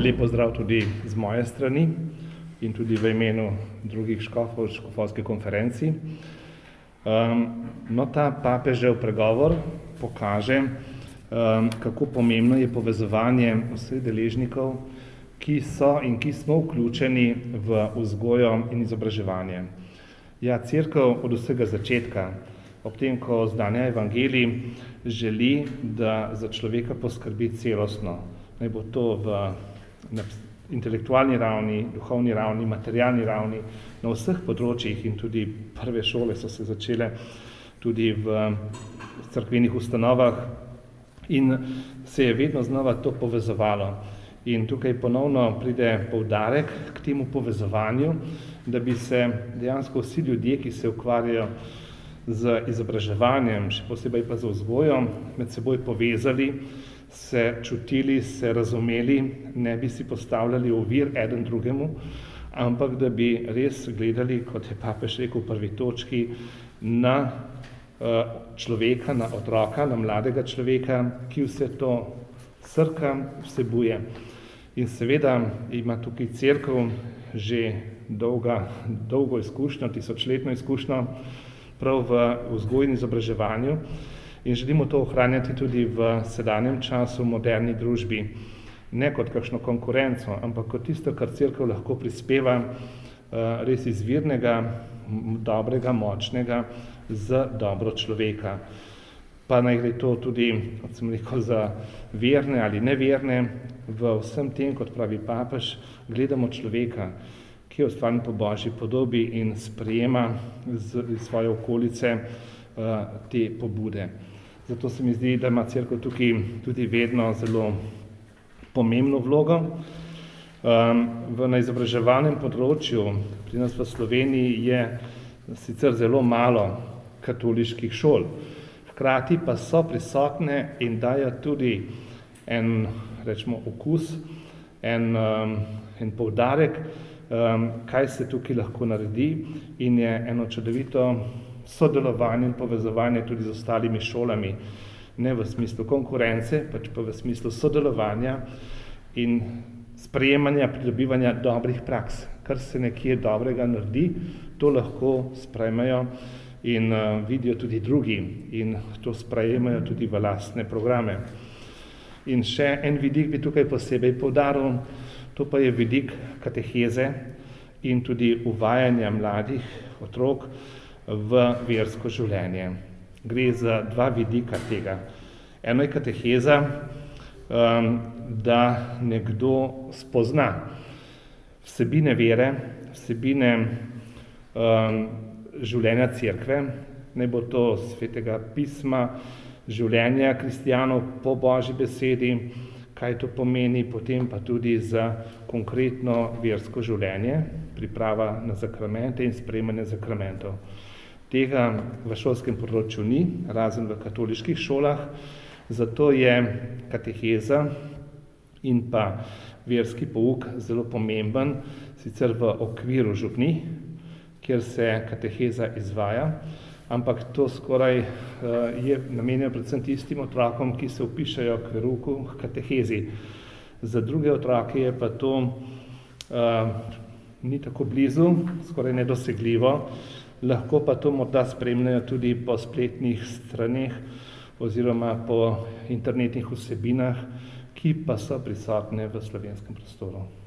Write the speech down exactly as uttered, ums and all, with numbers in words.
Lep pozdrav tudi z moje strani in tudi v imenu drugih škofov, škofovske konferenci. Um, no, ta papežev pregovor pokaže, um, kako pomembno je povezovanje vseh deležnikov, ki so in ki smo vključeni v vzgojo in izobraževanje. Ja, cerkev od vsega začetka, ob tem, ko zdanja evangelij, želi, da za človeka poskrbi celostno. Naj bo to v na intelektualni ravni, duhovni ravni, materialni ravni, na vseh področjih, in tudi prve šole so se začele tudi v cerkvenih ustanovah in se je vedno znova to povezovalo. In tukaj ponovno pride poudarek k temu povezovanju, da bi se dejansko vsi ljudje, ki se ukvarjajo z izobraževanjem, še posebej pa z vzgojo, med seboj povezali, se čutili, se razumeli, ne bi si postavljali ovir eden drugemu, ampak da bi res gledali, kot je papež rekel v prvi točki, na človeka, na otroka, na mladega človeka, ki vse to srka vsebuje. In seveda ima tukaj cerkev že dolga, dolgo izkušnjo, tisočletno izkušnjo prav v vzgoji in izobraževanju, in želimo to ohranjati tudi v sedanjem času, v moderni družbi. Ne kot kakšno konkurenco, ampak kot tisto, kar cerkev lahko prispeva res izvirnega, dobrega, močnega za dobro človeka. Pa naj gre to tudi, kot sem rekel, za verne ali neverne, v vsem tem, kot pravi papež, gledamo človeka, ki je ustvarjen po Božji podobi in sprejema iz svoje okolice te pobude. Zato se mi zdi, da ima cerkev tukaj tudi vedno zelo pomembno vlogo. V na izobraževalnem področju pri nas v Sloveniji je sicer zelo malo katoliških šol, hkrati pa so prisotne in dajo tudi en, rečemo, okus, en, en poudarek, kaj se tukaj lahko naredi, in je eno čudovito sodelovanje in povezovanje tudi z ostalimi šolami, ne v smislu konkurence, pač pa v smislu sodelovanja in sprejemanja, pridobivanja dobrih praks. Kar se nekje dobrega naredi, to lahko sprejmejo in uh, vidijo tudi drugi in to sprejemajo tudi v lastne programe. In še en vidik bi tukaj posebej poudaril, to pa je vidik kateheze in tudi uvajanja mladih otrok v versko življenje. Gre za dva vidika tega. Eno je kateheza, um, da nekdo spozna vsebine vere, vsebine um, življenja cerkve, naj bo to svetega pisma, življenja kristjanov po Božji besedi, kaj to pomeni, potem pa tudi za konkretno versko življenje, priprava na zakramente in sprejemanje zakramentov. Tega v šolskem področju ni, razen v katoliških šolah, zato je kateheza in pa verski pouk zelo pomemben, sicer v okviru župnij, kjer se kateheza izvaja, ampak to skoraj je namenjeno predvsem tistim otrokom, ki se vpišejo k verouku, k katehezi. Za druge otroke je pa to uh, ni tako blizu, skoraj nedosegljivo, lahko pa to morda spremljajo tudi po spletnih straneh oziroma po internetnih vsebinah, ki pa so prisotne v slovenskem prostoru.